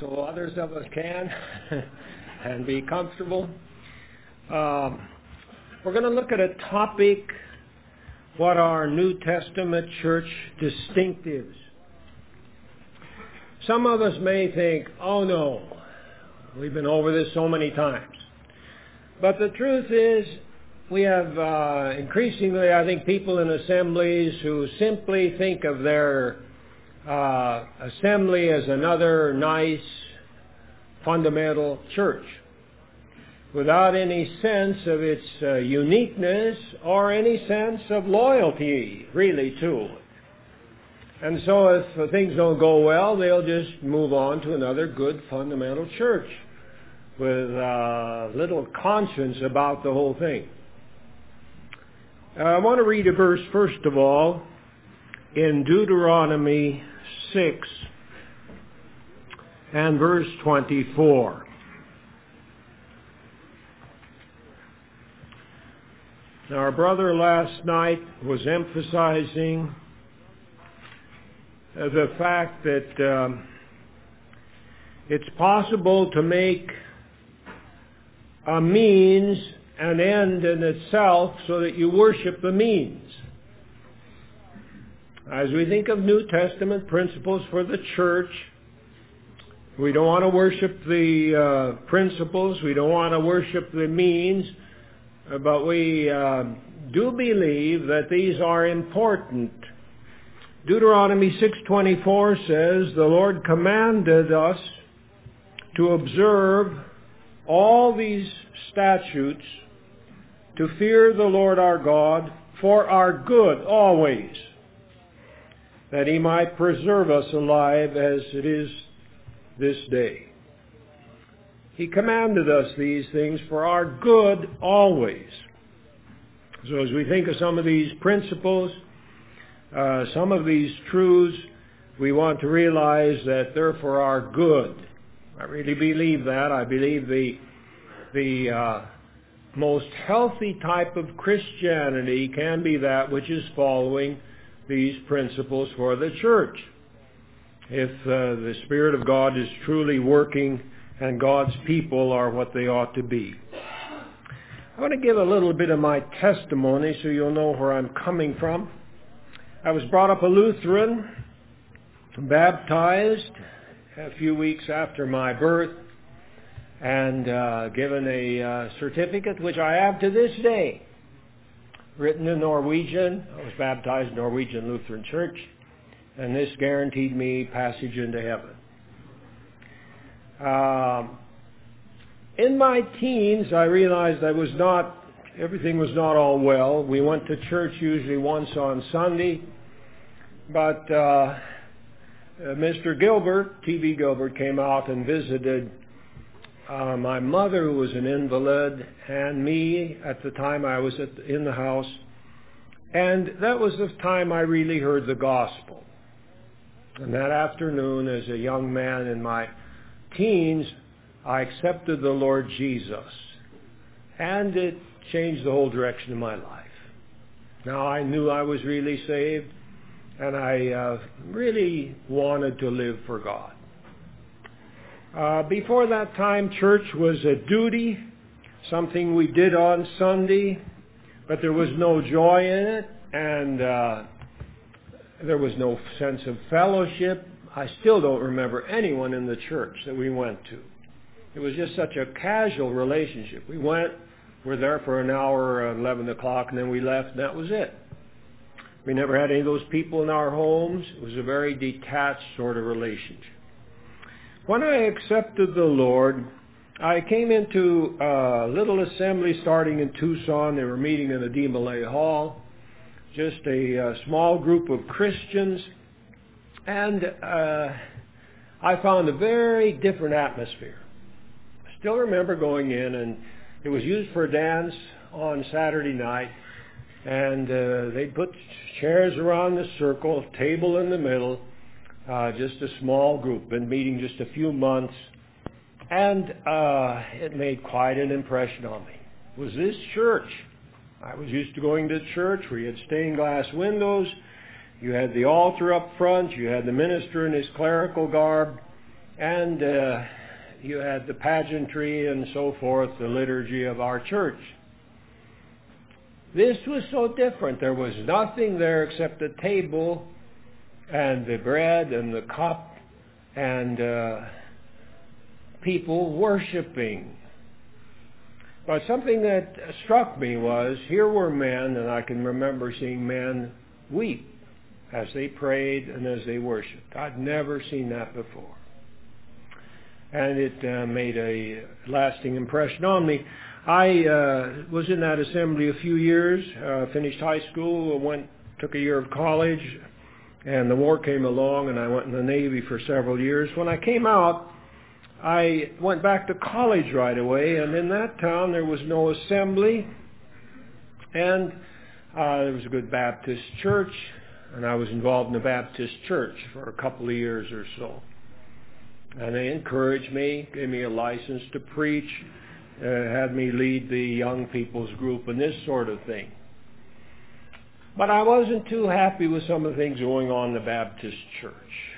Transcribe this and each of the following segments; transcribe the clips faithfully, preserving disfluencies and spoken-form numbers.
so others of us can and be comfortable. Um, we're going to look at a topic, what are New Testament church distinctives. Some of us may think, oh no, we've been over this so many times. But the truth is, we have uh, increasingly, I think, people in assemblies who simply think of their uh, assembly as another nice, fundamental church, without any sense of its uh, uniqueness or any sense of loyalty, really, to it. And so if things don't go well, they'll just move on to another good, fundamental church with uh, little conscience about the whole thing. Uh, I want to read a verse, first of all, in Deuteronomy six and verse twenty-four. Now, our brother last night was emphasizing uh, the fact that um, it's possible to make a means an end in itself so that you worship the means. As we think of New Testament principles for the church, we don't want to worship the uh, principles, we don't want to worship the means, but we uh, do believe that these are important. Deuteronomy six twenty-four says, the Lord commanded us to observe all these statutes, to fear the Lord our God for our good always, that He might preserve us alive as it is this day. He commanded us these things for our good always. So as we think of some of these principles, uh, some of these truths, we want to realize that they're for our good. I really believe that. I believe the the uh, most healthy type of Christianity can be that which is following these principles for the church. If uh, the Spirit of God is truly working and God's people are what they ought to be. I want to give a little bit of my testimony so you'll know where I'm coming from. I was brought up a Lutheran, baptized a few weeks after my birth, and uh, given a uh, certificate, which I have to this day, written in Norwegian. I was baptized in Norwegian Lutheran Church, and this guaranteed me passage into heaven. Um, in my teens, I realized I was not, everything was not all well. We went to church usually once on Sunday, but uh, uh, Mister Gilbert, T B Gilbert, came out and visited uh, my mother, who was an invalid, and me at the time I was at the, in the house. And that was the time I really heard the gospel. And that afternoon, as a young man in my teens, I accepted the Lord Jesus. And it changed the whole direction of my life. Now I knew I was really saved, and I uh, really wanted to live for God. Uh, before that time, church was a duty, something we did on Sunday, but there was no joy in it, and uh, there was no sense of fellowship. I still don't remember anyone in the church that we went to. It was just such a casual relationship. We went, we're there for an hour at eleven o'clock, and then we left, and that was it. We never had any of those people in our homes. It was a very detached sort of relationship. When I accepted the Lord, I came into a little assembly starting in Tucson. They were meeting in the De Malay Hall, just a uh, small group of Christians. And uh, I found a very different atmosphere. I still remember going in, and it was used for a dance on Saturday night. And uh, they'd put chairs around the circle, table in the middle, uh, just a small group, been meeting just a few months. And uh, it made quite an impression on me. It was this church. I was used to going to church where you had stained glass windows, you had the altar up front, you had the minister in his clerical garb, And uh, you had the pageantry and so forth, the liturgy of our church. This was so different. There was nothing there except the table and the bread and the cup and uh, people worshiping. But something that struck me was, here were men, and I can remember seeing men weep as they prayed and as they worshiped. I'd never seen that before. And it uh, made a lasting impression on me. I uh, was in that assembly a few years, uh, finished high school, went, took a year of college, and the war came along, and I went in the Navy for several years. When I came out, I went back to college right away, and in that town there was no assembly, and uh, there was a good Baptist church, and I was involved in the Baptist church for a couple of years or so. And they encouraged me, gave me a license to preach, uh, had me lead the young people's group and this sort of thing. But I wasn't too happy with some of the things going on in the Baptist church.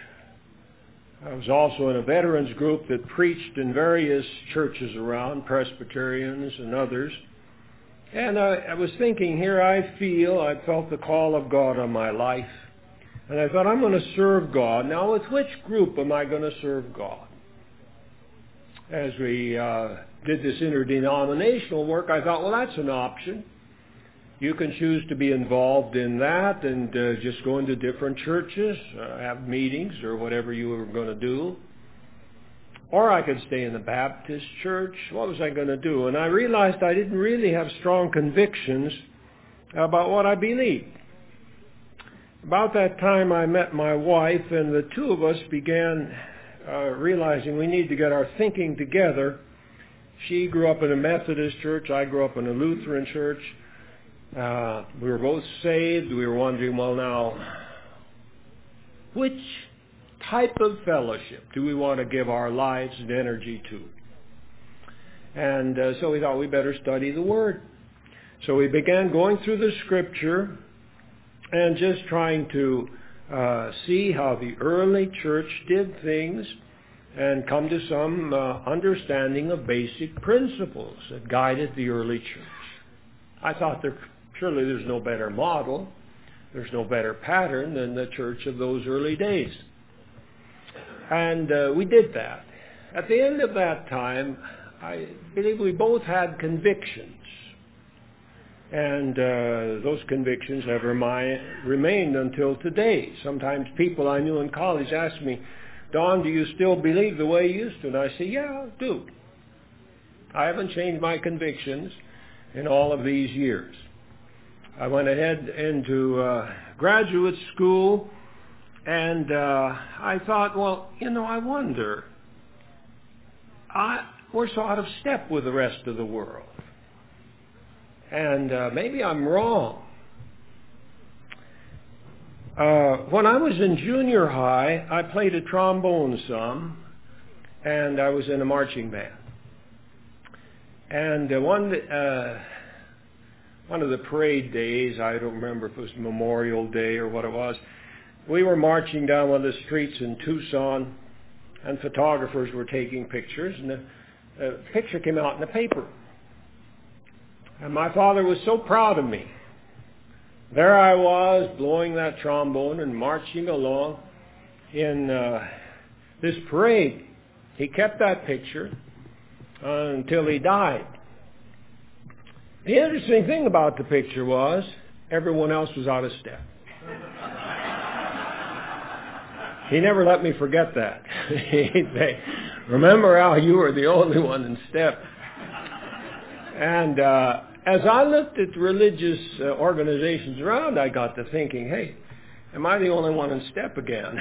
I was also in a veterans group that preached in various churches around, Presbyterians and others. And I, I was thinking, here I feel, I felt the call of God on my life. And I thought, I'm going to serve God. Now, with which group am I going to serve God? As we uh, did this interdenominational work, I thought, well, that's an option. You can choose to be involved in that and uh, just go into different churches, uh, have meetings or whatever you were going to do. Or I could stay in the Baptist church. What was I going to do? And I realized I didn't really have strong convictions about what I believed. About that time I met my wife, and the two of us began uh, realizing we need to get our thinking together. She grew up in a Methodist church. I grew up in a Lutheran church. Uh, we were both saved. We were wondering, well, now, which type of fellowship do we want to give our lives and energy to? And uh, so we thought we better study the Word. So we began going through the Scripture and just trying to uh, see how the early church did things and come to some uh, understanding of basic principles that guided the early church. I thought there, surely there's no better model, there's no better pattern than the church of those early days. And uh, we did that. At the end of that time, I believe we both had convictions. And uh, those convictions have remi- remained until today. Sometimes people I knew in college ask me, Don, do you still believe the way you used to? And I say, yeah, I do. I haven't changed my convictions in all of these years. I went ahead into uh, graduate school, and uh, I thought, well, you know, I wonder. I, we're so out of step with the rest of the world. And uh, maybe I'm wrong. Uh, when I was in junior high, I played a trombone some, and I was in a marching band. And uh, one uh, one of the parade days, I don't remember if it was Memorial Day or what it was, we were marching down one of the streets in Tucson, and photographers were taking pictures, and the, the picture came out in the paper. And my father was so proud of me. There I was, blowing that trombone and marching along in uh, this parade. He kept that picture uh, until he died. The interesting thing about the picture was everyone else was out of step. He never let me forget that. He'd say, remember how you were the only one in step. And uh, as I looked at religious uh, organizations around, I got to thinking, hey, am I the only one in step again?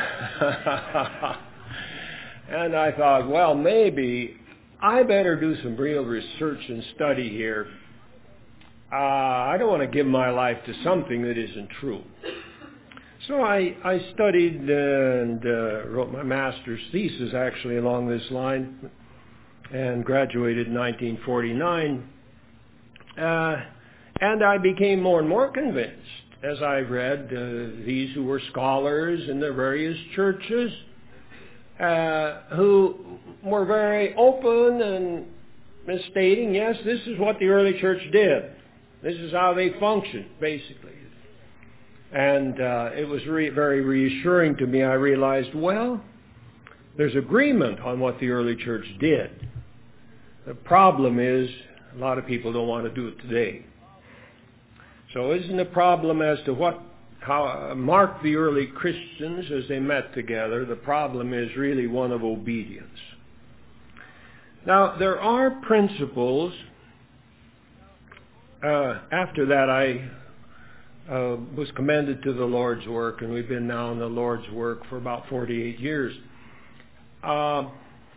And I thought, well, maybe I better do some real research and study here. Uh, I don't want to give my life to something that isn't true. So I, I studied and uh, wrote my master's thesis actually along this line and graduated in nineteen forty-nine. Uh, and I became more and more convinced as I read uh, these who were scholars in the various churches. uh, who were very open and stating, yes, this is what the early church did. This is how they functioned, basically. And uh, it was re- very reassuring to me. I realized, well, there's agreement on what the early church did. The problem is a lot of people don't want to do it today. So isn't the problem as to what how uh, marked the early Christians as they met together? The problem is really one of obedience. Now, there are principles. Uh, after that, I uh, was commended to the Lord's work, and we've been now in the Lord's work for about forty-eight years. Uh,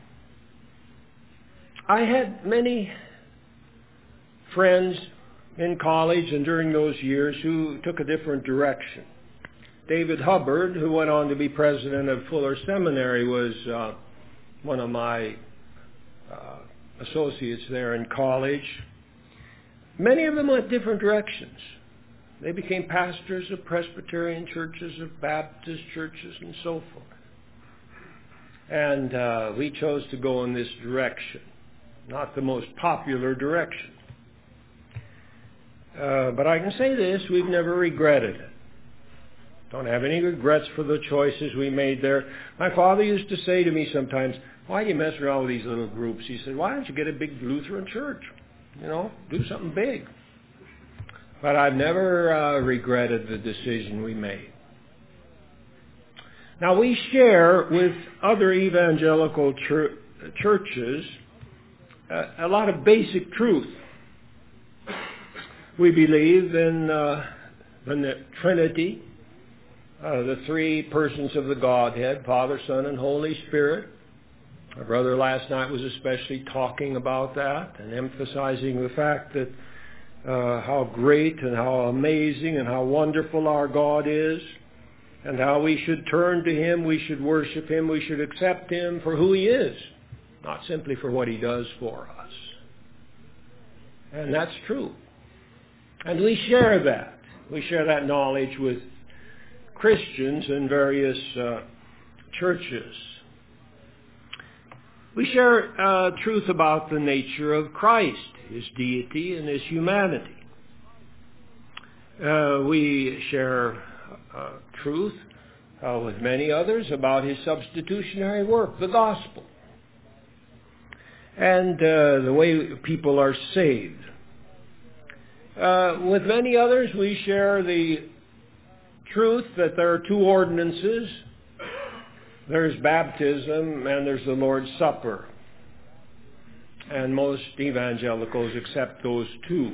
I had many friends in college and during those years who took a different direction. David Hubbard, who went on to be president of Fuller Seminary, was uh, one of my uh, associates there in college. Many of them went different directions. They became pastors of Presbyterian churches, of Baptist churches, and so forth. And uh, we chose to go in this direction, not the most popular direction. Uh, but I can say this, we've never regretted it. Don't have any regrets for the choices we made there. My father used to say to me sometimes, why do you mess around with these little groups? He said, why don't you get a big Lutheran church? You know, do something big. But I've never uh, regretted the decision we made. Now, we share with other evangelical chur- churches uh, a lot of basic truth. We believe in uh, the Trinity, uh, the three persons of the Godhead, Father, Son, and Holy Spirit. My brother last night was especially talking about that and emphasizing the fact that uh, how great and how amazing and how wonderful our God is, and how we should turn to Him, we should worship Him, we should accept Him for who He is, not simply for what He does for us. And that's true. And we share that. We share that knowledge with Christians in various uh, churches. We share uh, truth about the nature of Christ, His deity and His humanity. Uh, we share uh, truth uh, with many others about His substitutionary work, the gospel, and uh, the way people are saved. Uh, with many others, we share the truth that there are two ordinances. There's baptism and there's the Lord's Supper. And most evangelicals accept those two.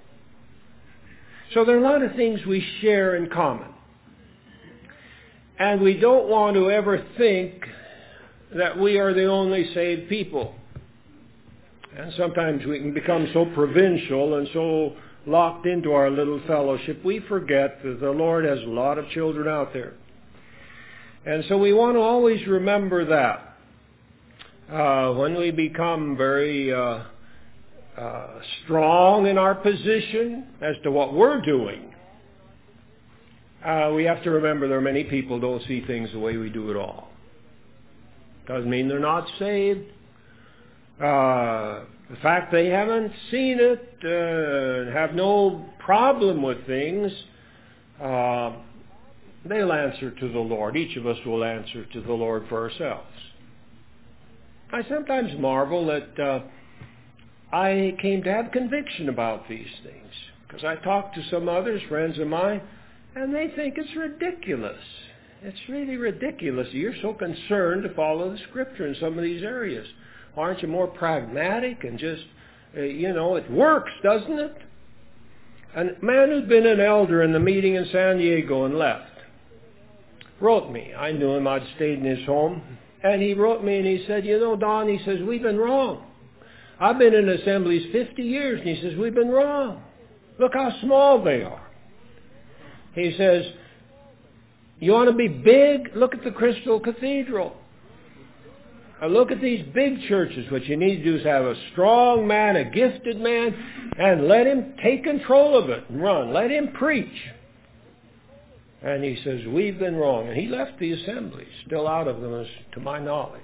So there are a lot of things we share in common. And we don't want to ever think that we are the only saved people. And sometimes we can become so provincial and so locked into our little fellowship, we forget that the Lord has a lot of children out there. And so we want to always remember that. Uh, when we become very uh, uh, strong in our position as to what we're doing, uh, we have to remember there are many people who don't see things the way we do at all. Doesn't mean they're not saved. Uh, the fact they haven't seen it, uh, have no problem with things, uh, they'll answer to the Lord. Each of us will answer to the Lord for ourselves. I sometimes marvel that uh, I came to have conviction about these things, because I talk to some others, friends of mine, and they think it's ridiculous. It's really ridiculous. You're so concerned to follow the Scripture in some of these areas. Aren't you more pragmatic and just, uh, you know, it works, doesn't it? A man who'd been an elder in the meeting in San Diego and left wrote me. I knew him. I'd stayed in his home. And he wrote me and he said, you know, Don, he says, we've been wrong. I've been in assemblies fifty years, and he says, we've been wrong. Look how small they are. He says, you want to be big? Look at the Crystal Cathedral. Now look at these big churches. What you need to do is have a strong man, a gifted man, and let him take control of it and run. Let him preach. And he says, we've been wrong. And he left the assembly, still out of them, as to my knowledge.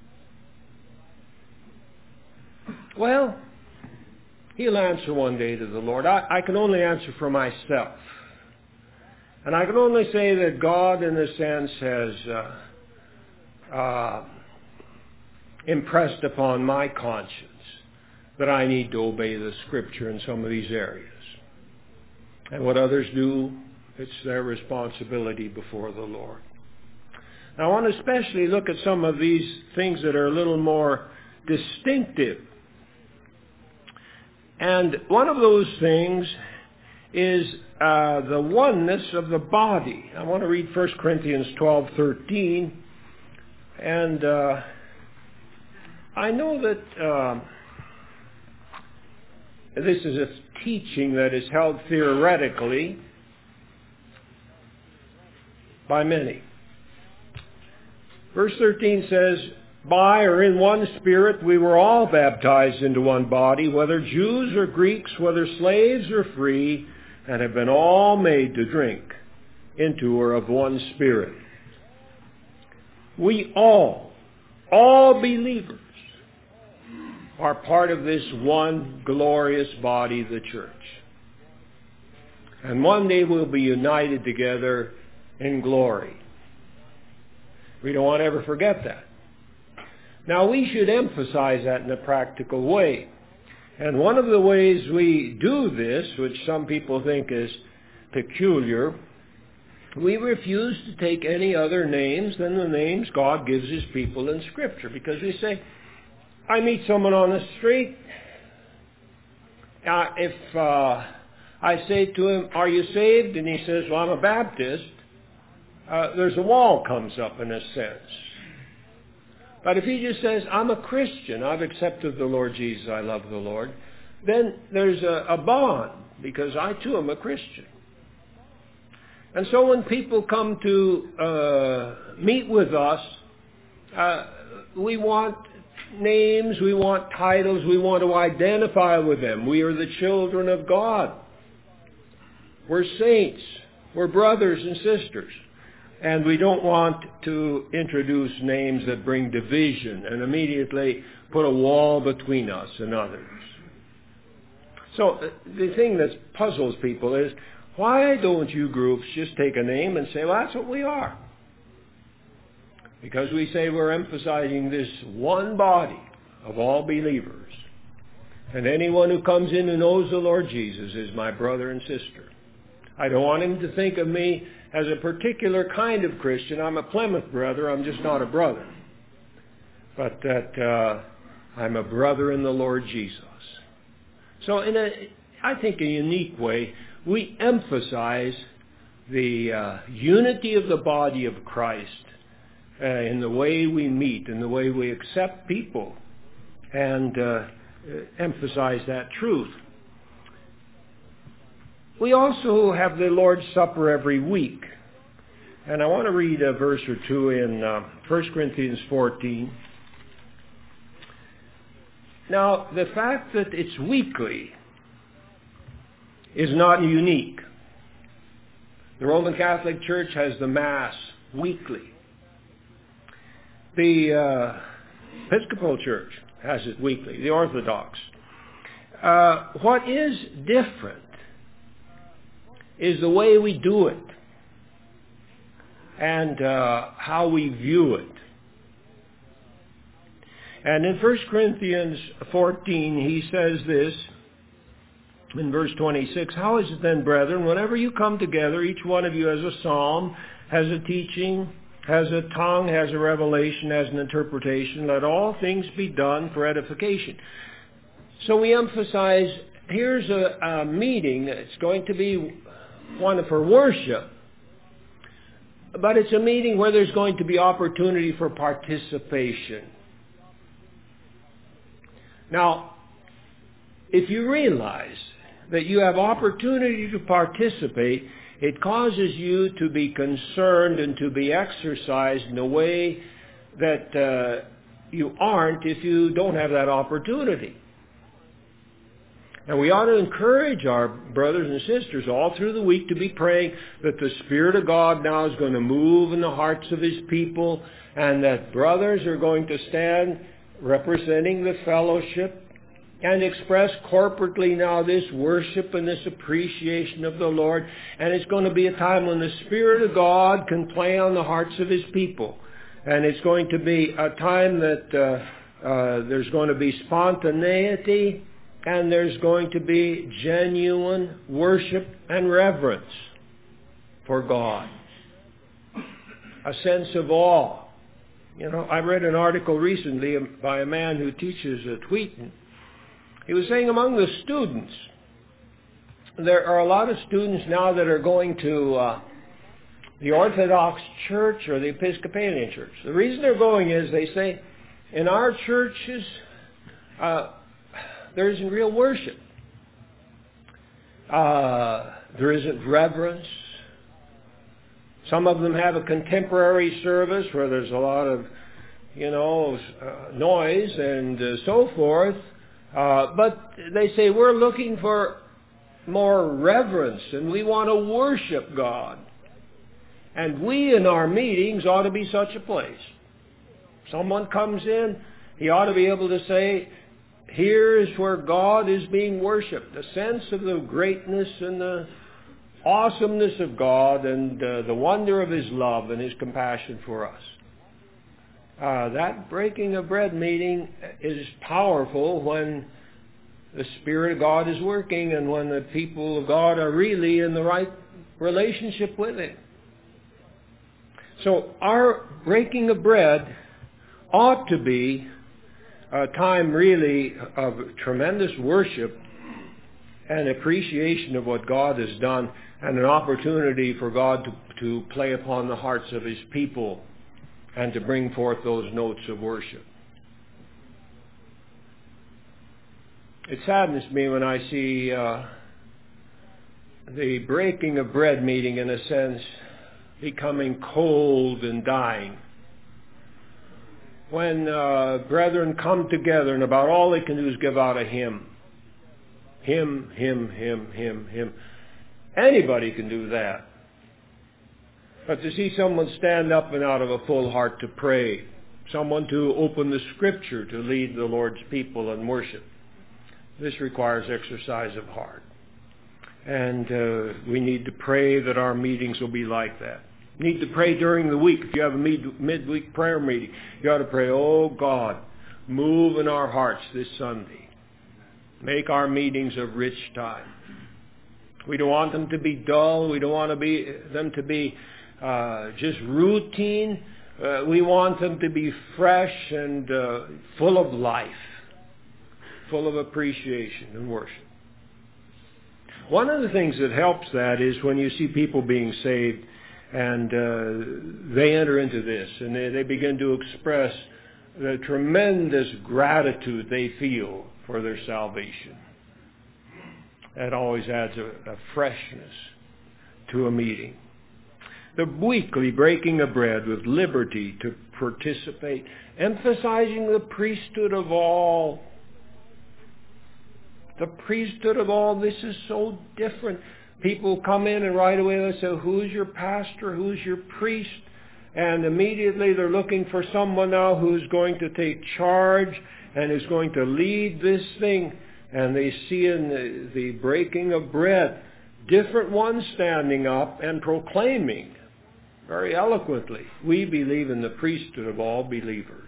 Well, he'll answer one day to the Lord. I, I can only answer for myself. And I can only say that God, in a sense, has uh, uh, impressed upon my conscience that I need to obey the Scripture in some of these areas. And what others do, it's their responsibility before the Lord. Now, I want to especially look at some of these things that are a little more distinctive. And one of those things is uh, the oneness of the body. I want to read First Corinthians twelve thirteen. And uh, I know that uh, this is a teaching that is held theoretically by many. Verse thirteen says, by or in one Spirit we were all baptized into one body, whether Jews or Greeks, whether slaves or free, and have been all made to drink into or of one Spirit. We all, all believers, are part of this one glorious body, the church. And one day we'll be united together in glory. We don't want to ever forget that. Now, we should emphasize that in a practical way. And one of the ways we do this, which some people think is peculiar, we refuse to take any other names than the names God gives His people in Scripture. Because we say, I meet someone on the street. Uh, if uh, I say to him, are you saved? And he says, well, I'm a Baptist. Uh, there's a wall comes up in a sense. But if he just says, I'm a Christian, I've accepted the Lord Jesus, I love the Lord, then there's a, a bond, because I too am a Christian. And so when people come to uh, meet with us, uh, we want names, we want titles, we want to identify with them. We are the children of God. We're saints. We're brothers and sisters. And we don't want to introduce names that bring division and immediately put a wall between us and others. So the thing that puzzles people is, why don't you groups just take a name and say, well, that's what we are? Because we say we're emphasizing this one body of all believers. And anyone who comes in who knows the Lord Jesus is my brother and sister. I don't want him to think of me as a particular kind of Christian. I'm a Plymouth brother, I'm just not a brother. But that uh, I'm a brother in the Lord Jesus. So in a, I think a unique way, we emphasize the uh, unity of the body of Christ uh, in the way we meet, in the way we accept people, and uh, emphasize that truth. We also have the Lord's Supper every week. And I want to read a verse or two in uh, First Corinthians fourteen. Now, the fact that it's weekly is not unique. The Roman Catholic Church has the Mass weekly. The uh, Episcopal Church has it weekly, the Orthodox. Uh, what is different is the way we do it and uh, how we view it. And in First Corinthians fourteen, he says this in verse twenty-six, how is it then, brethren, whenever you come together, each one of you has a psalm, has a teaching, has a tongue, has a revelation, has an interpretation, let all things be done for edification. So we emphasize, here's a, a meeting that's going to be one for worship, but it's a meeting where there's going to be opportunity for participation. Now, if you realize that you have opportunity to participate, it causes you to be concerned and to be exercised in a way that uh, you aren't if you don't have that opportunity. And we ought to encourage our brothers and sisters all through the week to be praying that the Spirit of God now is going to move in the hearts of His people, and that brothers are going to stand representing the fellowship and express corporately now this worship and this appreciation of the Lord. And it's going to be a time when the Spirit of God can play on the hearts of His people. And it's going to be a time that uh, uh, there's going to be spontaneity, and there's going to be genuine worship and reverence for God. A sense of awe. You know, I read an article recently by a man who teaches at Wheaton. He was saying among the students, there are a lot of students now that are going to uh, the Orthodox Church or the Episcopalian Church. The reason they're going is they say, in our churches, uh, there isn't real worship. Uh, there isn't reverence. Some of them have a contemporary service where there's a lot of, you know, uh, noise and uh, so forth. Uh, but they say we're looking for more reverence and we want to worship God. And we in our meetings ought to be such a place. Someone comes in, he ought to be able to say, here is where God is being worshipped. The sense of the greatness and the awesomeness of God and uh, the wonder of His love and His compassion for us. Uh, that breaking of bread meeting is powerful when the Spirit of God is working and when the people of God are really in the right relationship with Him. So our breaking of bread ought to be a time really of tremendous worship and appreciation of what God has done, and an opportunity for God to, to play upon the hearts of His people and to bring forth those notes of worship. It saddens me when I see uh, the breaking of bread meeting, in a sense, becoming cold and dying. When uh, brethren come together and about all they can do is give out a hymn. Hymn, hymn, hymn, hymn, hymn. Anybody can do that. But to see someone stand up and out of a full heart to pray, someone to open the Scripture to lead the Lord's people in worship, this requires exercise of heart. And uh, we need to pray that our meetings will be like that. You need to pray during the week. If you have a mid- midweek prayer meeting, you ought to pray, oh God, move in our hearts this Sunday. Make our meetings a rich time. We don't want them to be dull. We don't want to be them to be uh, just routine. Uh, we want them to be fresh and uh, full of life, full of appreciation and worship. One of the things that helps that is when you see people being saved and uh, they enter into this and they, they begin to express the tremendous gratitude they feel for their salvation. That always adds a, a freshness to a meeting. The weekly breaking of bread with liberty to participate, emphasizing the priesthood of all. The priesthood of all, this is so different. People come in and right away they say, who's your pastor? Who's your priest? And immediately they're looking for someone now who's going to take charge and is going to lead this thing. And they see in the, the breaking of bread, different ones standing up and proclaiming very eloquently, we believe in the priesthood of all believers.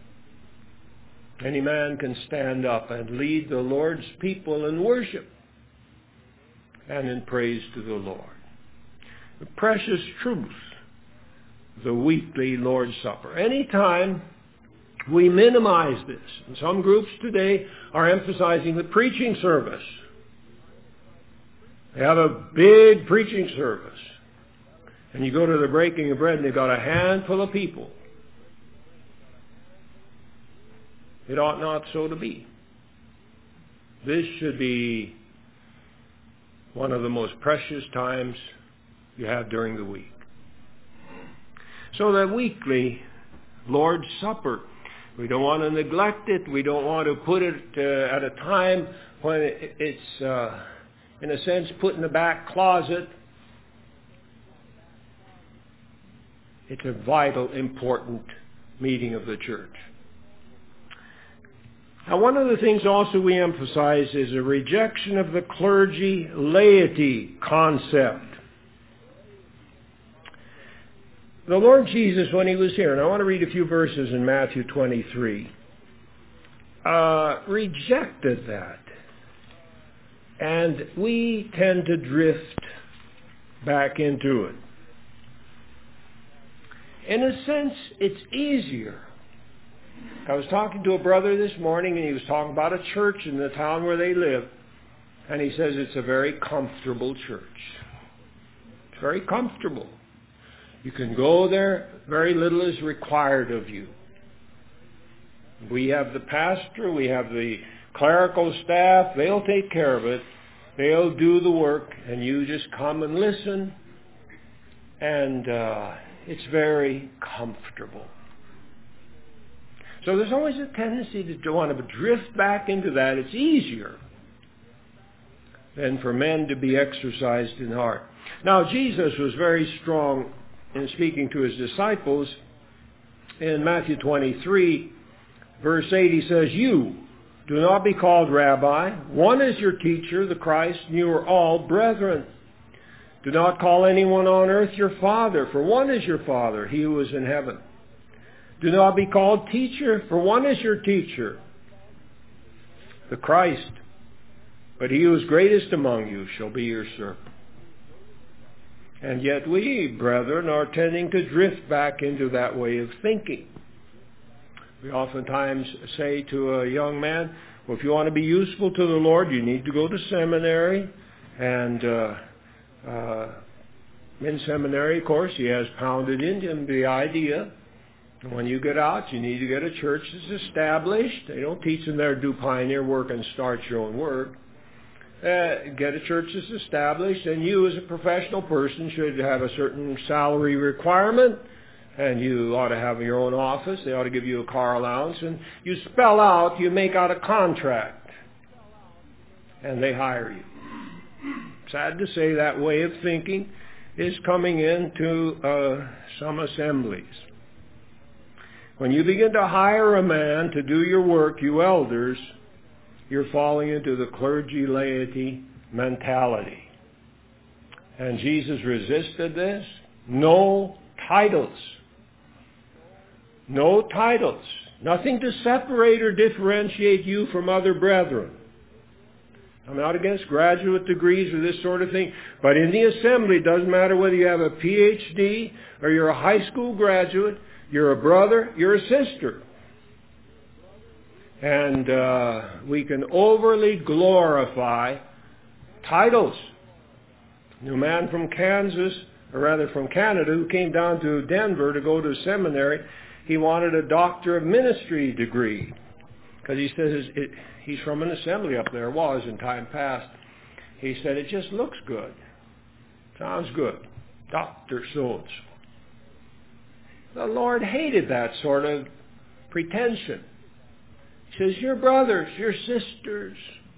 Any man can stand up and lead the Lord's people in worship and in praise to the Lord. The precious truth, the weekly Lord's Supper. Anytime we minimize this, and some groups today are emphasizing the preaching service. They have a big preaching service. And you go to the breaking of bread and they've got a handful of people. It ought not so to be. This should be one of the most precious times you have during the week. So that weekly Lord's Supper, We don't want to neglect it. We don't want to put it uh, at a time when it's, uh, in a sense, put in the back closet. It's a vital, important meeting of the church. Now, one of the things also we emphasize is a rejection of the clergy-laity concept. The Lord Jesus, when He was here, and I want to read a few verses in Matthew twenty-three, uh, rejected that. And we tend to drift back into it. In a sense, it's easier. I was talking to a brother this morning, and he was talking about a church in the town where they live. And he says it's a very comfortable church. It's very comfortable. You can go there, very little is required of you. We have the pastor, we have the clerical staff, they'll take care of it. They'll do the work, and you just come and listen. And uh, it's very comfortable. So there's always a tendency to, to want to drift back into that. It's easier than for men to be exercised in heart. Now, Jesus was very strong in speaking to His disciples. In Matthew twenty-three, verse eight, He says, "You do not be called Rabbi. One is your teacher, the Christ, and you are all brethren. Do not call anyone on earth your father, for one is your Father, He who is in heaven. Do not be called teacher, for one is your teacher, the Christ. But he who is greatest among you shall be your servant." And yet we, brethren, are tending to drift back into that way of thinking. We oftentimes say to a young man, well, if you want to be useful to the Lord, you need to go to seminary. And uh, uh, in seminary, of course, he has pounded into him the idea, and when you get out, you need to get a church that's established. They don't teach them there to do pioneer work and start your own work. Uh, get a church that's established, and you as a professional person should have a certain salary requirement, and you ought to have your own office. They ought to give you a car allowance, and you spell out, you make out a contract, and they hire you. Sad to say, that way of thinking is coming into uh, some assemblies. When you begin to hire a man to do your work, you elders, you're falling into the clergy-laity mentality. And Jesus resisted this. No titles. No titles. Nothing to separate or differentiate you from other brethren. I'm not against graduate degrees or this sort of thing, but in the assembly, it doesn't matter whether you have a P H D or you're a high school graduate, you're a brother, you're a sister. And uh, we can overly glorify titles. A man from Kansas, or rather from Canada, who came down to Denver to go to seminary, he wanted a doctor of ministry degree. Because he says it, he's from an assembly up there, was in time past. He said, it just looks good. Sounds good. Doctor so-and-so. The Lord hated that sort of pretension. He says, your brothers, your sisters.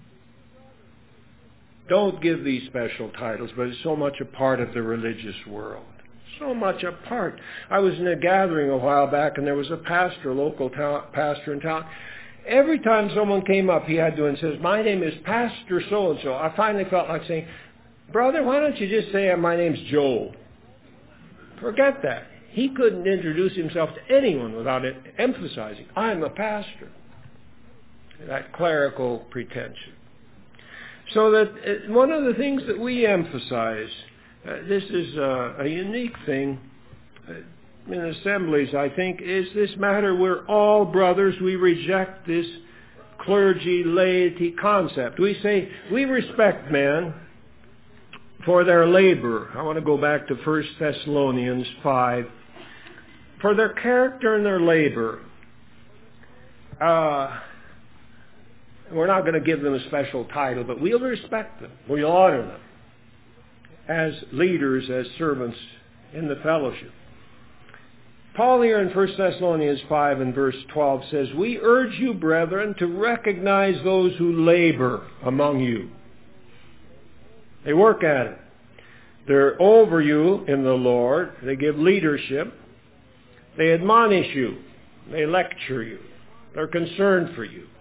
Don't give these special titles, but it's so much a part of the religious world. So much a part. I was in a gathering a while back, and there was a pastor, a local town, pastor in town. Every time someone came up, he had to and says, my name is Pastor so-and-so. I finally felt like saying, brother, why don't you just say my name's Joe? Forget that. He couldn't introduce himself to anyone without it emphasizing, I'm a pastor. That clerical pretension. So that uh, one of the things that we emphasize, uh, this is uh, a unique thing uh, in assemblies, I think, is this matter. We're all brothers. We reject this clergy laity concept. We say we respect men for their labor. I want to go back to First Thessalonians five. For their character and their labor. Uh, we're not going to give them a special title, but we'll respect them. We'll honor them as leaders, as servants in the fellowship. Paul here in First Thessalonians five and verse twelve says, "We urge you, brethren, to recognize those who labor among you." They work at it. They're over you in the Lord. They give leadership. They admonish you. They lecture you. They're concerned for you.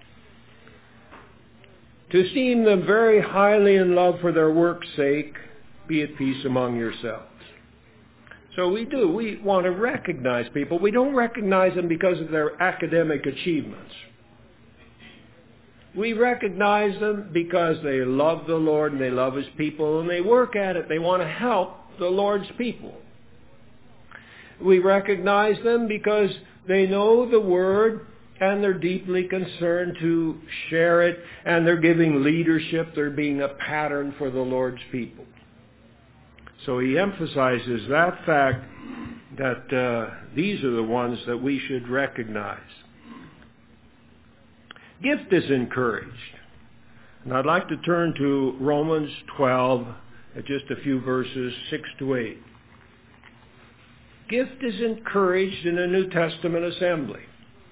To esteem them very highly in love for their work's sake, be at peace among yourselves. So we do. We want to recognize people. We don't recognize them because of their academic achievements. We recognize them because they love the Lord and they love His people and they work at it. They want to help the Lord's people. We recognize them because they know the Word and they're deeply concerned to share it, and they're giving leadership. They're being a pattern for the Lord's people. So he emphasizes that fact that uh, these are the ones that we should recognize. Gift is encouraged. And I'd like to turn to Romans twelve, at just a few verses, six to eight. Gift is encouraged in a New Testament assembly.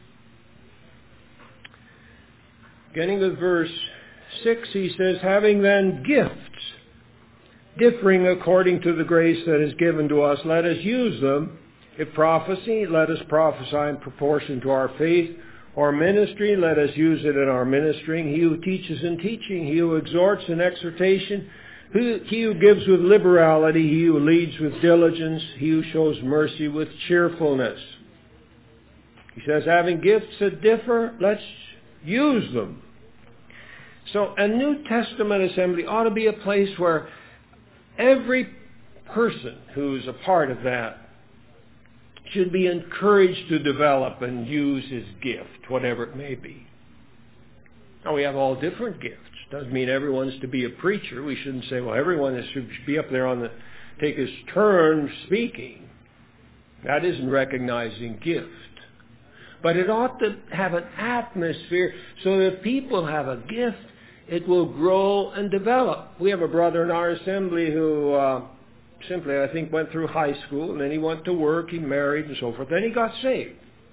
Beginning with verse six, he says, "Having then gifts, differing according to the grace that is given to us, let us use them. If prophecy, let us prophesy in proportion to our faith. Or ministry, let us use it in our ministering. He who teaches in teaching, he who exhorts in exhortation, he who gives with liberality, he who leads with diligence, he who shows mercy with cheerfulness." He says, having gifts that differ, let's use them. So a New Testament assembly ought to be a place where every person who's a part of that should be encouraged to develop and use his gift, whatever it may be. Now, we have all different gifts. Doesn't mean everyone's to be a preacher. We shouldn't say, well, everyone should be up there on the, take his turn speaking. That isn't recognizing gift. But it ought to have an atmosphere so that if people have a gift, it will grow and develop. We have a brother in our assembly who uh, simply, I think, went through high school, and then he went to work, he married, and so forth. Then he got saved.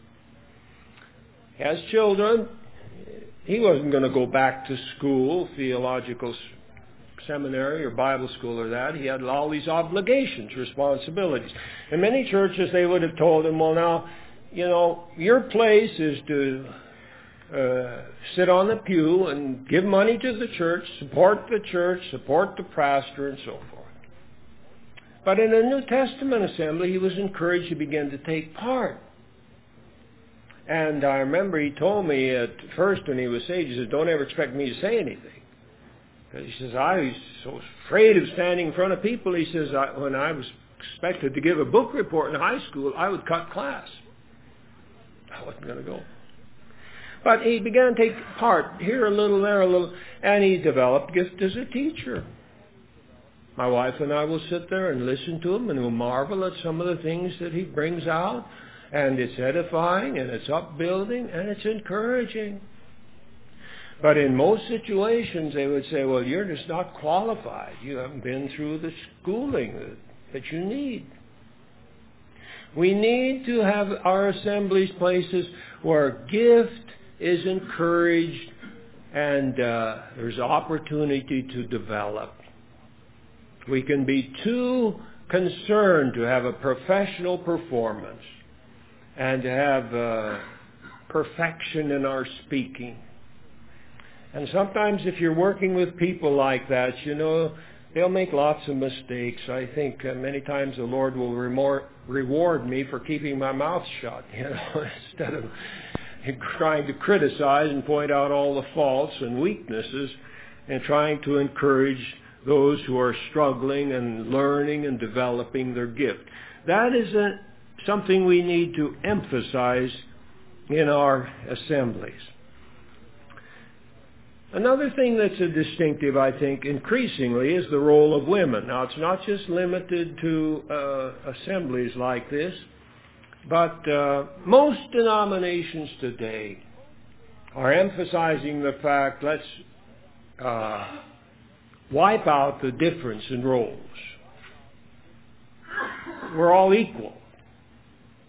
He has children. He wasn't going to go back to school, theological seminary or Bible school or that. He had all these obligations, responsibilities. In many churches, they would have told him, well, now, you know, your place is to uh, sit on the pew and give money to the church, support the church, support the pastor, and so forth. But in a New Testament assembly, he was encouraged to begin to take part. And I remember he told me at first when he was saved, he said, don't ever expect me to say anything. Because he says, I was so afraid of standing in front of people. He says, I, when I was expected to give a book report in high school, I would cut class. I wasn't going to go. But he began to take part, here a little, there a little, and he developed gift as a teacher. My wife and I will sit there and listen to him, and we'll marvel at some of the things that he brings out. And it's edifying, and it's upbuilding, and it's encouraging. But in most situations, they would say, well, you're just not qualified. You haven't been through the schooling that, that you need. We need to have our assemblies places where gift is encouraged and uh, there's opportunity to develop. We can be too concerned to have a professional performance and to have uh, perfection in our speaking. And sometimes if you're working with people like that, you know, they'll make lots of mistakes. I think uh, many times the Lord will remor- reward me for keeping my mouth shut, you know, instead of trying to criticize and point out all the faults and weaknesses and trying to encourage those who are struggling and learning and developing their gift. That is a, something we need to emphasize in our assemblies. Another thing that's a distinctive, I think, increasingly is the role of women. Now, it's not just limited to uh, assemblies like this, but uh, most denominations today are emphasizing the fact, let's uh, wipe out the difference in roles. We're all equal.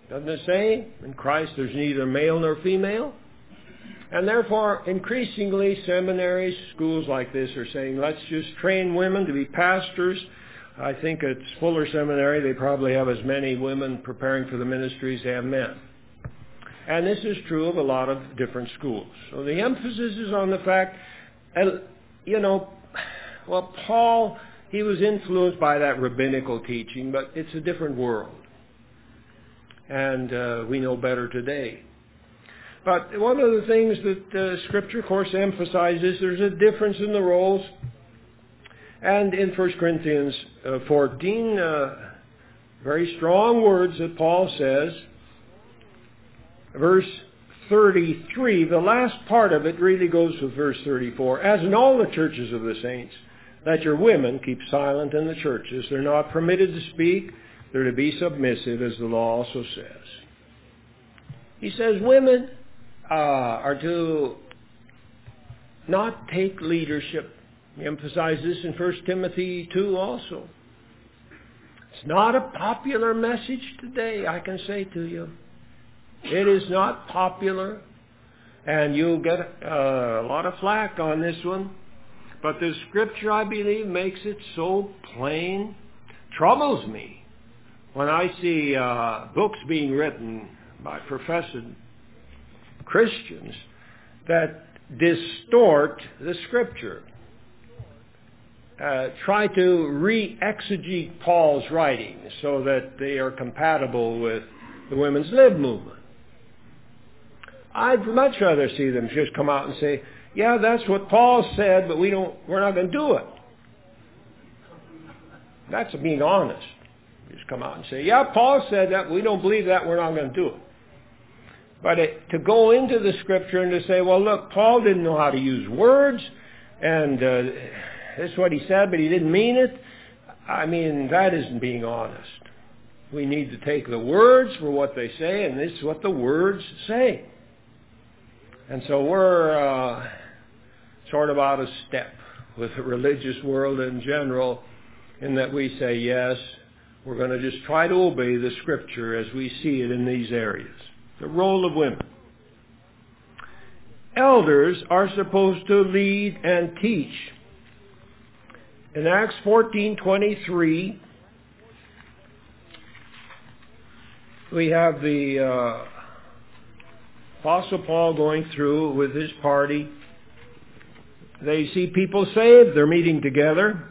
Doesn't it say in Christ there's neither male nor female? And therefore, increasingly, seminaries, schools like this are saying, let's just train women to be pastors. I think at Fuller Seminary, they probably have as many women preparing for the ministry as they have men. And this is true of a lot of different schools. So the emphasis is on the fact, you know, well, Paul, he was influenced by that rabbinical teaching, but it's a different world. And uh, we know better today. But one of the things that uh, Scripture, of course, emphasizes, there's a difference in the roles. And in First Corinthians uh, fourteen, uh, very strong words that Paul says. Verse thirty-three, the last part of it really goes with verse thirty-four. As in all the churches of the saints, let your women keep silent in the churches. They're not permitted to speak. They're to be submissive, as the law also says. He says women uh, are to not take leadership. He emphasizes this in First Timothy two also. It's not a popular message today, I can say to you. It is not popular, and you'll get uh, a lot of flack on this one. But the Scripture, I believe, makes it so plain. Troubles me when I see uh, books being written by professed Christians that distort the Scripture. Uh, try to re-exegete Paul's writings so that they are compatible with the women's lib movement. I'd much rather see them just come out and say, yeah, that's what Paul said, but we don't, we're not going to do it. That's being honest. Just come out and say, yeah, Paul said that, we don't believe that, we're not going to do it. But it, to go into the Scripture and to say, well, look, Paul didn't know how to use words, and uh, this is what he said, but he didn't mean it. I mean, that isn't being honest. We need to take the words for what they say, and this is what the words say. And so we're uh, sort of out of step with the religious world in general in that we say, yes, we're going to just try to obey the Scripture as we see it in these areas. The role of women. Elders are supposed to lead and teach. In Acts fourteen twenty-three, we have the uh, Apostle Paul going through with his party. They see people saved. They're meeting together.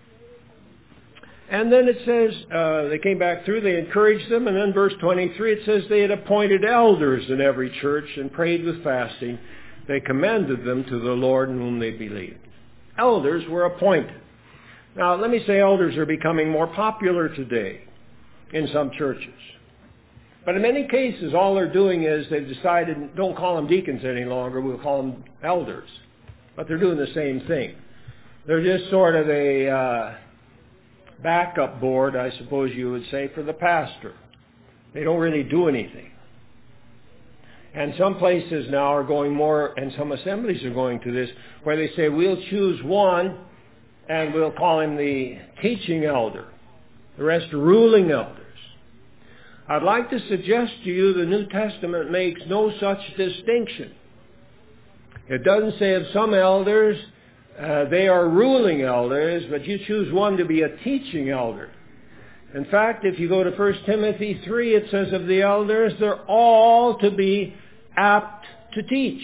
And then it says, uh, they came back through, they encouraged them, and then verse twenty-three, it says they had appointed elders in every church and prayed with fasting. They commended them to the Lord in whom they believed. Elders were appointed. Now, let me say elders are becoming more popular today in some churches. But in many cases, all they're doing is they've decided, don't call them deacons any longer, we'll call them elders. But they're doing the same thing. They're just sort of a uh, backup board, I suppose you would say, for the pastor. They don't really do anything. And some places now are going more, and some assemblies are going to this, where they say, we'll choose one, and we'll call him the teaching elder. The rest are ruling elders. I'd like to suggest to you the New Testament makes no such distinction. It doesn't say of some elders, uh, they are ruling elders, but you choose one to be a teaching elder. In fact, if you go to First Timothy three, it says of the elders, they're all to be apt to teach.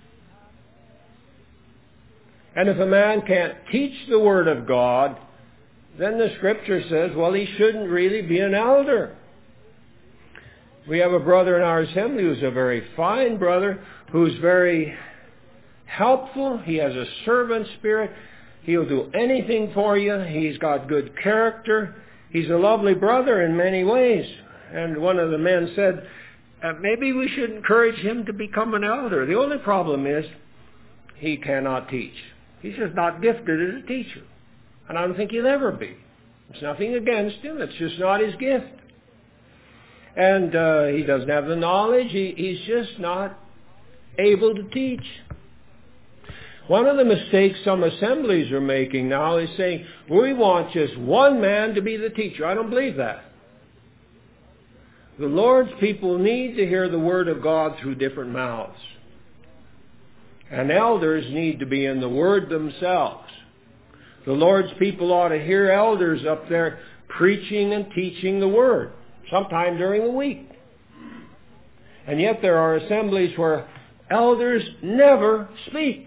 And if a man can't teach the Word of God, then the Scripture says, well, he shouldn't really be an elder. We have a brother in our assembly who's a very fine brother, who's very helpful. He has a servant spirit. He'll do anything for you. He's got good character. He's a lovely brother in many ways. And one of the men said, uh, maybe we should encourage him to become an elder. The only problem is he cannot teach. He's just not gifted as a teacher. And I don't think he'll ever be. It's nothing against him. It's just not his gift. And uh, he doesn't have the knowledge. He, he's just not able to teach. One of the mistakes some assemblies are making now is saying, we want just one man to be the teacher. I don't believe that. The Lord's people need to hear the Word of God through different mouths. And elders need to be in the Word themselves. The Lord's people ought to hear elders up there preaching and teaching the Word sometime during the week. And yet there are assemblies where elders never speak.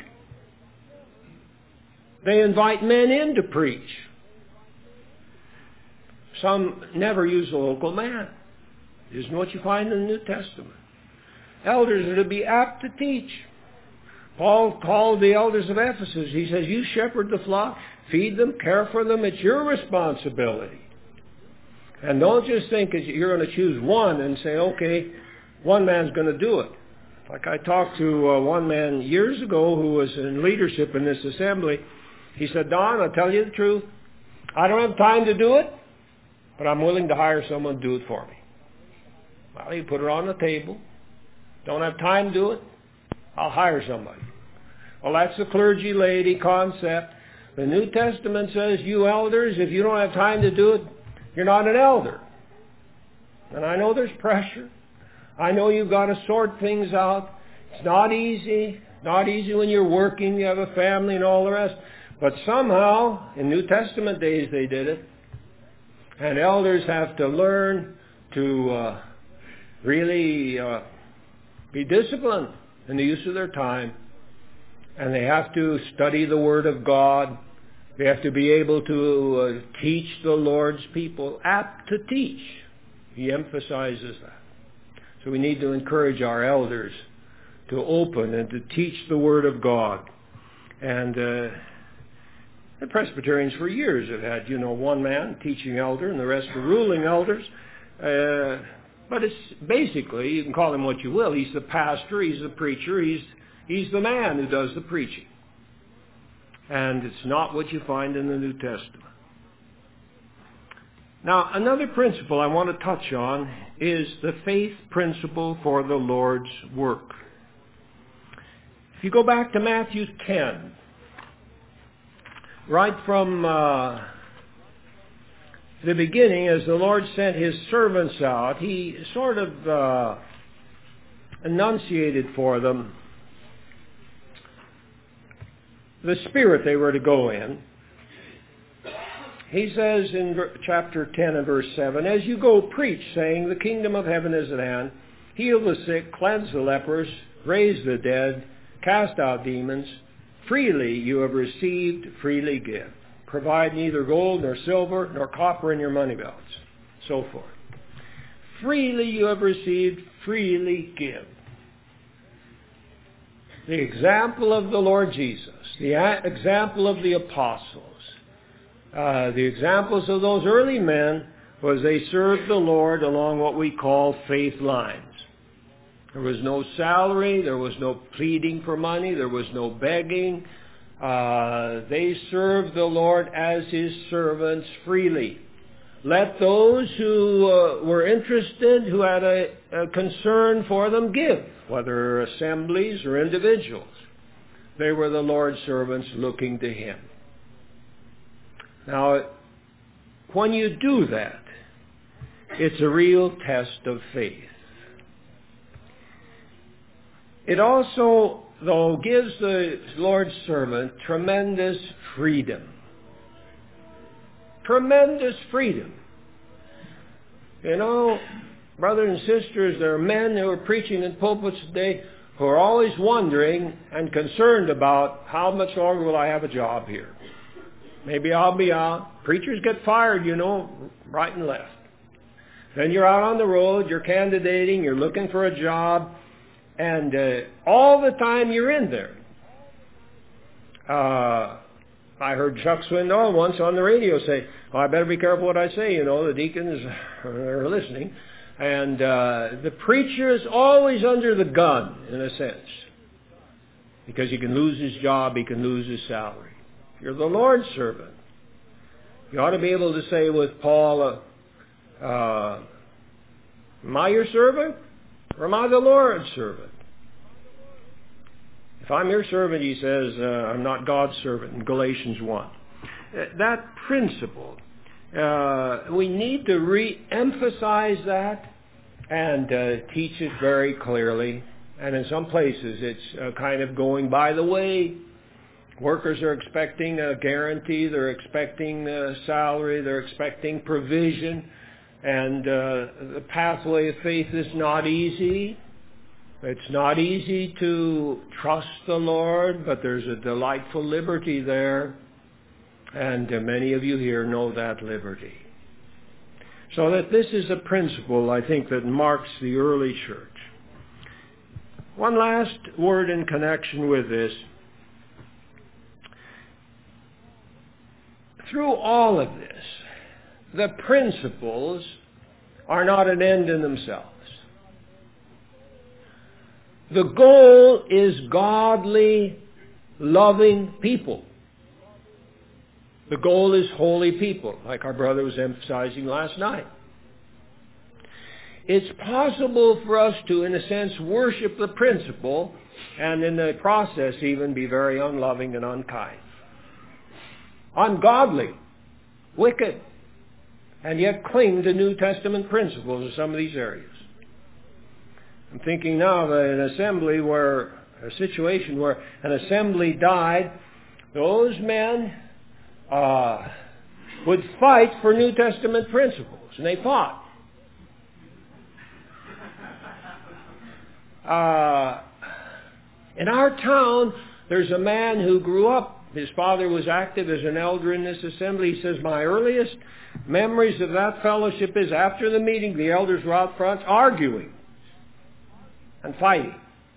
They invite men in to preach. Some never use a local man. Isn't what you find in the New Testament. Elders are to be apt to teach. Paul called the elders of Ephesus. He says, you shepherd the flock, feed them, care for them. It's your responsibility. And don't just think that you're going to choose one and say, okay, one man's going to do it. Like I talked to uh, one man years ago who was in leadership in this assembly. He said, Don, I'll tell you the truth. I don't have time to do it, but I'm willing to hire someone to do it for me. Well, you put it on the table. Don't have time to do it? I'll hire somebody. Well, that's the clergy lady concept. The New Testament says, you elders, if you don't have time to do it, you're not an elder. And I know there's pressure. I know you've got to sort things out. It's not easy. Not easy when you're working, you have a family and all the rest. But somehow, in New Testament days, they did it. And elders have to learn to uh, really uh, be disciplined in the use of their time. And they have to study the Word of God. They have to be able to uh, teach the Lord's people. Apt to teach. He emphasizes that. So we need to encourage our elders to open and to teach the Word of God. And uh, the Presbyterians for years have had, you know, one man teaching elder and the rest are ruling elders. Uh, but it's basically, you can call him what you will. He's the pastor, he's the preacher, he's, he's the man who does the preaching. And it's not what you find in the New Testament. Now, another principle I want to touch on is the faith principle for the Lord's work. If you go back to Matthew ten, right from uh, the beginning, as the Lord sent His servants out, He sort of uh, enunciated for them the spirit they were to go in. He says in chapter ten and verse seven, as you go, preach, saying, the kingdom of heaven is at hand. Heal the sick, cleanse the lepers, raise the dead, cast out demons. Freely you have received, freely give. Provide neither gold nor silver nor copper in your money belts. So forth. Freely you have received, freely give. The example of the Lord Jesus, the example of the apostles, Uh, the examples of those early men was they served the Lord along what we call faith lines. There was no salary. There was no pleading for money. There was no begging. Uh, they served the Lord as His servants freely. Let those who uh, were interested, who had a, a concern for them, give, whether assemblies or individuals. They were the Lord's servants looking to Him. Now, when you do that, it's a real test of faith. It also, though, gives the Lord's servant tremendous freedom. Tremendous freedom. You know, brothers and sisters, there are men who are preaching in pulpits today who are always wondering and concerned about how much longer will I have a job here. Maybe I'll be out. Preachers get fired, you know, right and left. Then you're out on the road, you're candidating, you're looking for a job, and uh, all the time you're in there. Uh, I heard Chuck Swindoll once on the radio say, well, I better be careful what I say, you know, the deacons are listening. And uh, the preacher is always under the gun, in a sense, because he can lose his job, he can lose his salary. You're the Lord's servant. You ought to be able to say with Paul, uh, uh, am I your servant or am I the Lord's servant? If I'm your servant, he says, uh, I'm not God's servant in Galatians one. That principle, uh, we need to re-emphasize that and uh, teach it very clearly. And in some places it's uh, kind of going by the way. Workers are expecting a guarantee, they're expecting a salary, they're expecting provision, and uh, the pathway of faith is not easy. It's not easy to trust the Lord, but there's a delightful liberty there, and uh, many of you here know that liberty. So that this is a principle, I think, that marks the early church. One last word in connection with this. Through all of this, the principles are not an end in themselves. The goal is godly, loving people. The goal is holy people, like our brother was emphasizing last night. It's possible for us to, in a sense, worship the principle and in the process even be very unloving and unkind. Ungodly, wicked, and yet cling to New Testament principles in some of these areas. I'm thinking now of an assembly where, a situation where an assembly died. Those men uh, would fight for New Testament principles, and they fought. Uh, in our town, there's a man who grew up. His father was active as an elder in this assembly. He says, my earliest memories of that fellowship is after the meeting, the elders were out front arguing and fighting.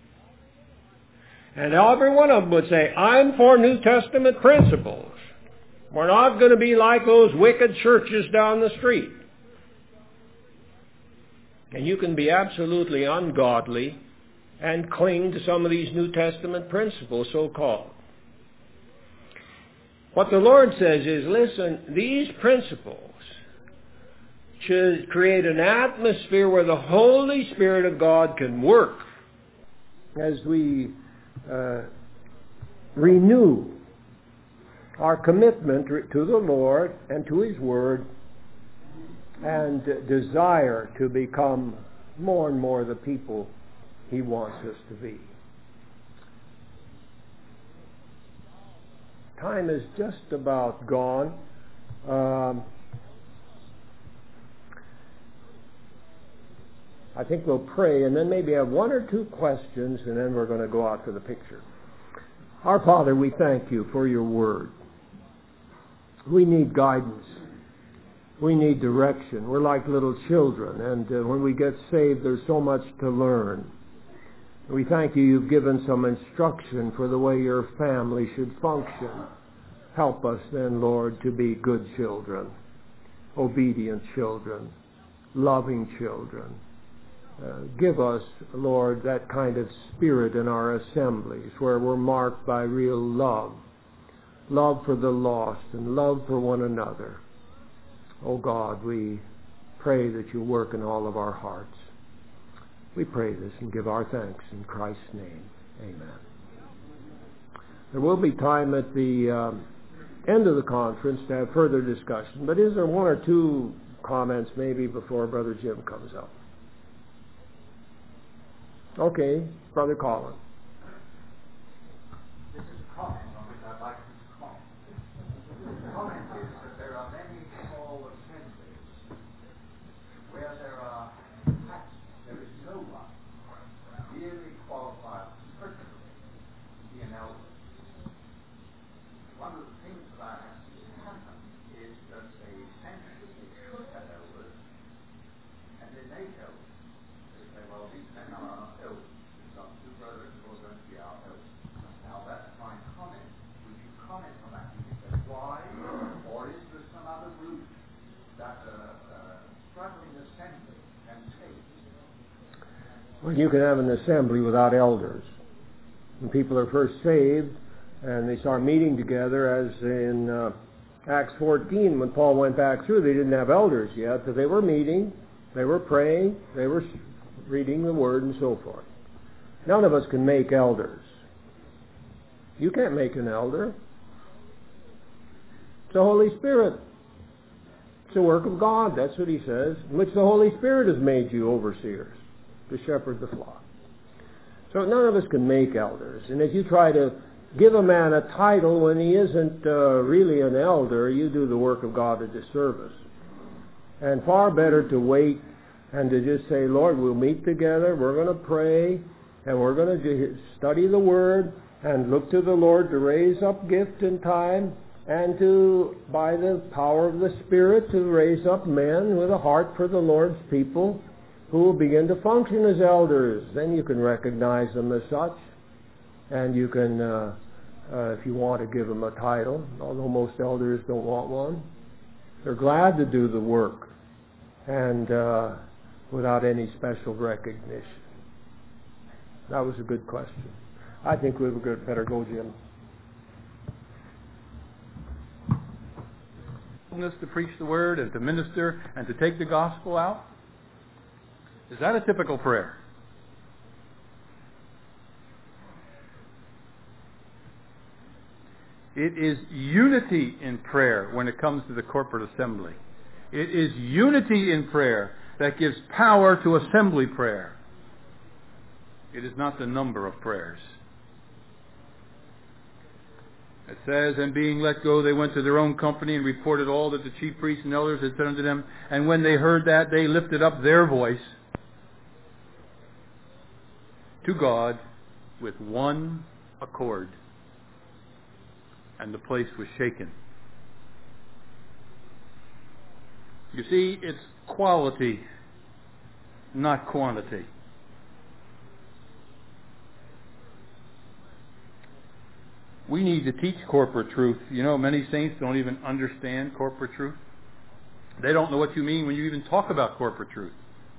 And every one of them would say, I'm for New Testament principles. We're not going to be like those wicked churches down the street. And you can be absolutely ungodly and cling to some of these New Testament principles, so-called. What the Lord says is, listen, these principles should create an atmosphere where the Holy Spirit of God can work as we uh, renew our commitment to the Lord and to His Word and desire to become more and more the people He wants us to be. Time is just about gone. Um, I think we'll pray and then maybe have one or two questions, and then we're going to go out for the picture. Our Father, we thank You for Your Word. We need guidance. We need direction. We're like little children, and uh, when we get saved, there's so much to learn. We thank You, You've given some instruction for the way Your family should function. Help us then, Lord, to be good children, obedient children, loving children. Uh, give us, Lord, that kind of spirit in our assemblies where we're marked by real love, love for the lost and love for one another. Oh God, we pray that You work in all of our hearts. We pray this and give our thanks in Christ's name. Amen. There will be time at the um, end of the conference to have further discussion, but is there one or two comments maybe before Brother Jim comes up? Okay, Brother Colin. This is a comment on which I'd like to comment. The comment is that there are many small assemblies where there are perhaps there is no one really qualified scripturally to be an elder. One of the things that I have seen happen is that they essentially should have elders, and they make elders. They say, well, these men are elders. We've got two brothers who are going to be our elders. Now that's my comment. Would you comment on that? Would you say why? Or is there some other route that a uh, uh, struggling assembly can take? Well, you can have an assembly without elders. When people are first saved and they start meeting together, as in uh, Acts fourteen, when Paul went back through, they didn't have elders yet, but they were meeting, they were praying, they were reading the Word and so forth. None of us can make elders. You can't make an elder. It's the Holy Spirit. It's the work of God. That's what he says. In which the Holy Spirit has made you overseers to shepherd the flock. So none of us can make elders. And if you try to give a man a title when he isn't uh, really an elder, you do the work of God a disservice. And far better to wait and to just say, Lord, we'll meet together, we're going to pray, and we're going to study the Word, and look to the Lord to raise up gift in time, and to, by the power of the Spirit, to raise up men with a heart for the Lord's people who will begin to function as elders. Then you can recognize them as such, and you can, uh, uh, if you want to give them a title, although most elders don't want one, they're glad to do the work, and uh, without any special recognition. That was a good question. I think we would better go, Jim. To preach the word and to minister and to take the gospel out? Is that a typical prayer? It is unity in prayer when it comes to the corporate assembly. It is unity in prayer that gives power to assembly prayer. It is not the number of prayers. It says, and being let go, they went to their own company and reported all that the chief priests and elders had said unto them. And when they heard that, they lifted up their voice to God with one accord. And the place was shaken. You see, it's quality, not quantity. We need to teach corporate truth. You know, many saints don't even understand corporate truth. They don't know what you mean when you even talk about corporate truth.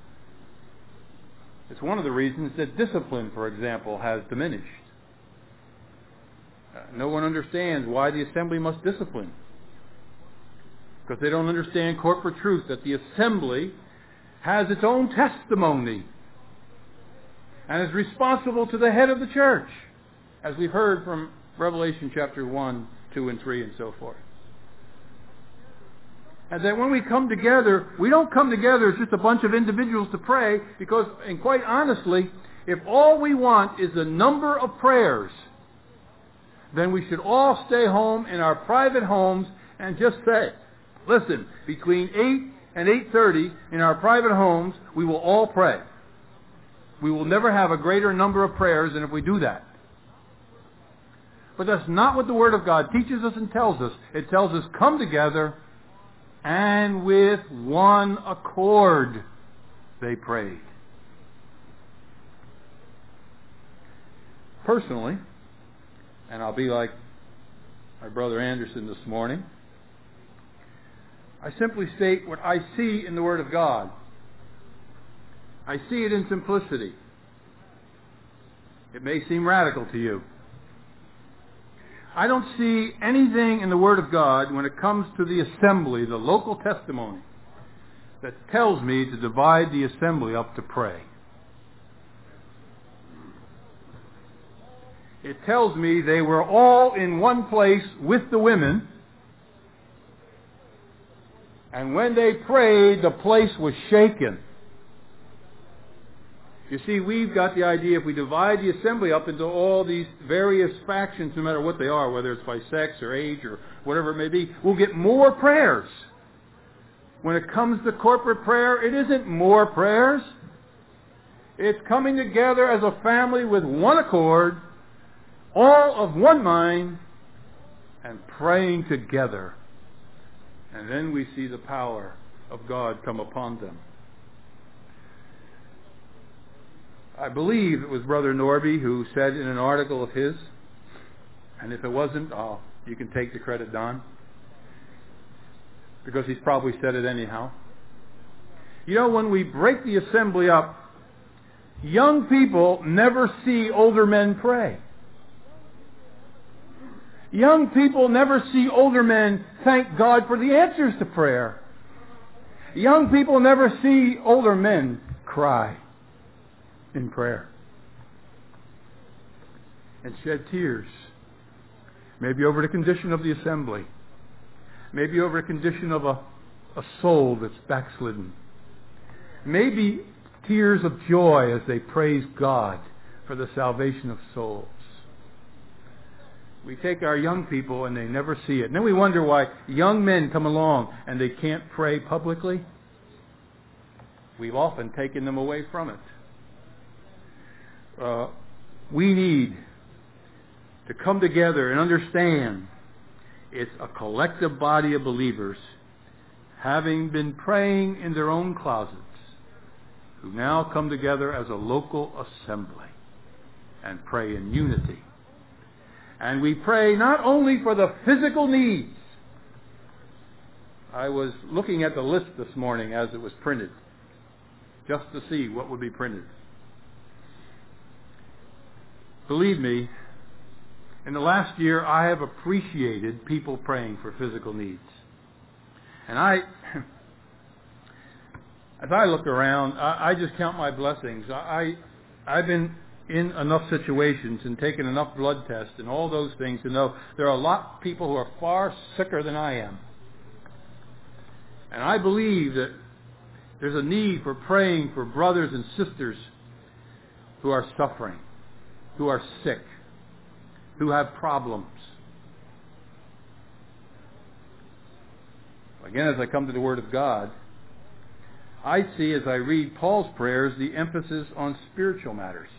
It's one of the reasons that discipline, for example, has diminished. Uh, no one understands why the assembly must discipline. Because they don't understand corporate truth, that the assembly has its own testimony and is responsible to the head of the church, as we've heard from Revelation chapter one, two, and three, and so forth. And that when we come together, we don't come together as just a bunch of individuals to pray, because, and quite honestly, if all we want is the number of prayers, then we should all stay home in our private homes and just say, listen, between eight and eight thirty in our private homes, we will all pray. We will never have a greater number of prayers than if we do that. But that's not what the Word of God teaches us and tells us. It tells us, come together, and with one accord they prayed. Personally, and I'll be like my brother Anderson this morning, I simply state what I see in the Word of God. I see it in simplicity. It may seem radical to you. I don't see anything in the Word of God when it comes to the assembly, the local testimony, that tells me to divide the assembly up to pray. It tells me they were all in one place with the women, and when they prayed, the place was shaken. You see, we've got the idea if we divide the assembly up into all these various factions, no matter what they are, whether it's by sex or age or whatever it may be, we'll get more prayers. When it comes to corporate prayer, it isn't more prayers. It's coming together as a family with one accord, all of one mind, and praying together. And then we see the power of God come upon them. I believe it was Brother Norby who said in an article of his, and if it wasn't, oh, you can take the credit, Don, because he's probably said it anyhow. You know, when we break the assembly up, young people never see older men pray. Young people never see older men thank God for the answers to prayer. Young people never see older men cry in prayer and shed tears, maybe over the condition of the assembly, maybe over the condition of a a soul that's backslidden. Maybe tears of joy as they praise God for the salvation of souls. We take our young people and they never see it. And then we wonder why young men come along and they can't pray publicly. We've often taken them away from it. Uh, we need to come together and understand it's a collective body of believers having been praying in their own closets who now come together as a local assembly and pray in unity. And we pray not only for the physical needs. I was looking at the list this morning as it was printed, just to see what would be printed. Believe me, in the last year I have appreciated people praying for physical needs. And I, as I look around, I, I just count my blessings. I, I've been in enough situations and taken enough blood tests and all those things to know there are a lot of people who are far sicker than I am. And I believe that there's a need for praying for brothers and sisters who are suffering, who are sick, who have problems. Again, as I come to the Word of God, I see as I read Paul's prayers the emphasis on spiritual matters.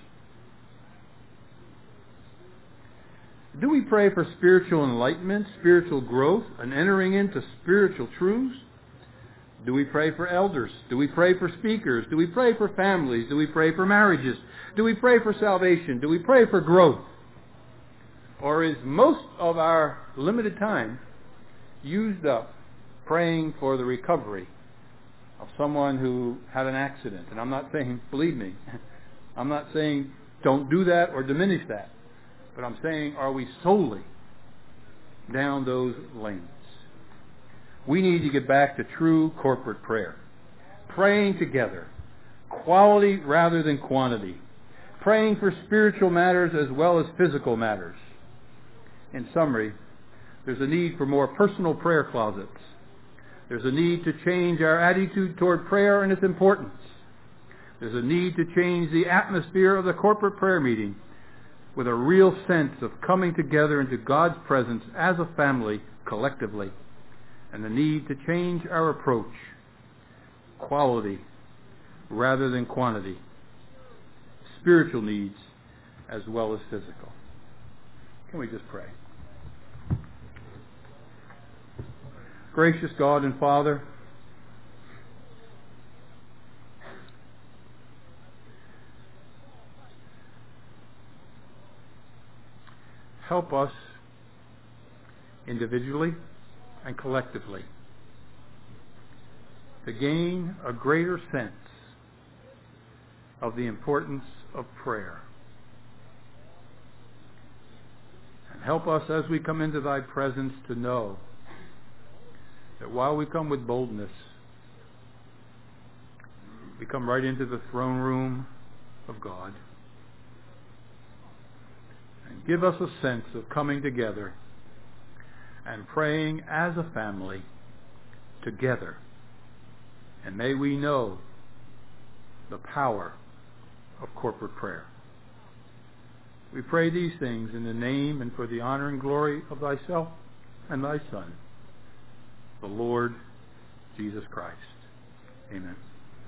Do we pray for spiritual enlightenment, spiritual growth, and entering into spiritual truths? Do we pray for elders? Do we pray for speakers? Do we pray for families? Do we pray for marriages? Do we pray for salvation? Do we pray for growth? Or is most of our limited time used up praying for the recovery of someone who had an accident? And I'm not saying, believe me, I'm not saying don't do that or diminish that. But I'm saying, are we solely down those lanes? We need to get back to true corporate prayer. Praying together. Quality rather than quantity. Praying for spiritual matters as well as physical matters. In summary, there's a need for more personal prayer closets. There's a need to change our attitude toward prayer and its importance. There's a need to change the atmosphere of the corporate prayer meeting with a real sense of coming together into God's presence as a family collectively, and the need to change our approach, quality rather than quantity, spiritual needs as well as physical. Can we just pray? Gracious God and Father, help us individually and collectively to gain a greater sense of the importance of prayer. And help us as we come into Thy presence to know that while we come with boldness, we come right into the throne room of God. And give us a sense of coming together and praying as a family together. And may we know the power of corporate prayer. We pray these things in the name and for the honor and glory of Thyself and Thy Son, the Lord Jesus Christ. Amen.